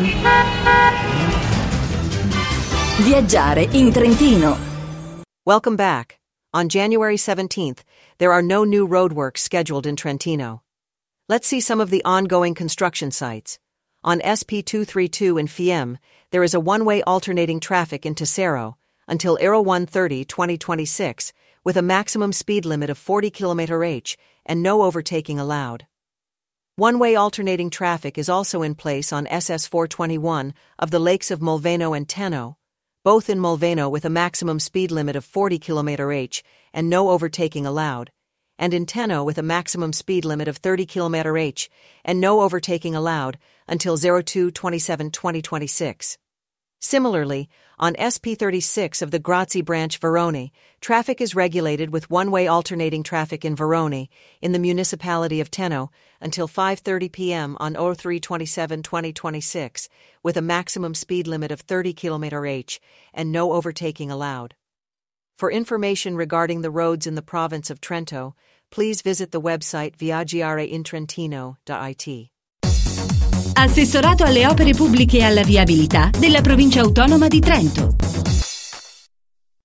Viaggiare in Trentino. Welcome back. On January 17th, there are no new roadworks scheduled in Trentino. Let's see some of the ongoing construction sites. On SP232 in Fiemme, there is a one-way alternating traffic into Tesero until Aero 130 2026, with a maximum speed limit of 40 km/h and no overtaking allowed. One-way alternating traffic is also in place on SS 421 of the lakes of Molveno and Tenno, both in Molveno with a maximum speed limit of 40 km/h and no overtaking allowed, and in Tenno with a maximum speed limit of 30 km/h and no overtaking allowed until 02/27/2026. Similarly, on SP36 of the Grazzi branch Verone, traffic is regulated with one-way alternating traffic in Verone, in the municipality of Tenno, until 5:30 p.m. on 03/27/2026, with a maximum speed limit of 30 km/h and no overtaking allowed. For information regarding the roads in the province of Trento, please visit the website viaggiareintrentino.it. Assessorato alle opere pubbliche e alla viabilità della Provincia Autonoma di Trento.